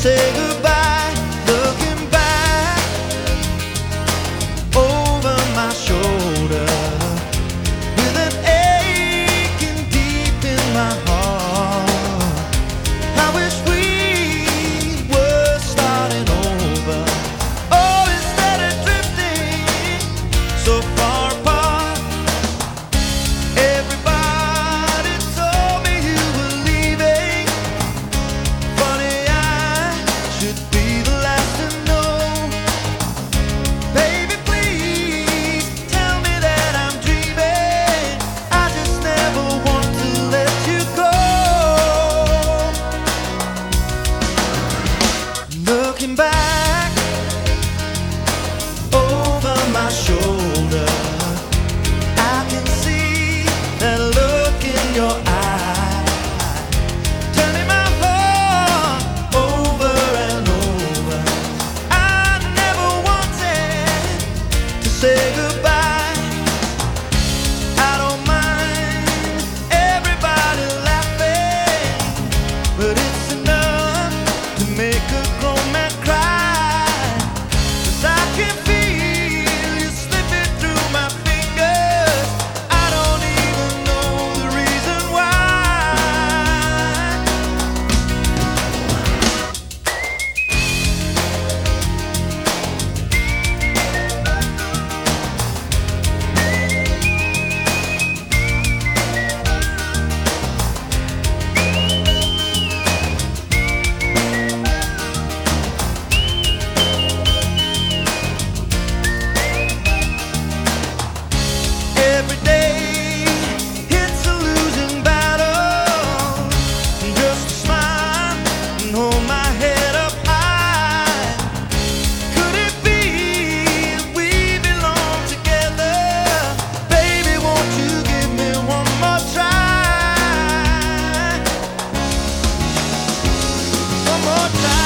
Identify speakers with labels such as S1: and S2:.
S1: say goodbye, looking back over my shoulder with an aching deep in my heart. I wish we were starting over. Oh, instead of drifting so far apart. Everybody told me you were leaving. Funny, I should be the last to know. Baby, please tell me that I'm dreaming. I just never want to let you go. Looking back over my shoulder, I can see that look in your eye, turning my heart over and over. I never wanted to say goodbye. I don't mind everybody laughing, but it's enough to make a grown man cry. 'Cause I can feel you slipping through my fingers. I don't even know the reason why. Every day it's a losing battle. Just a smile and hold my head up high. Could it be we belong together? Baby, won't you give me one more try? One more try.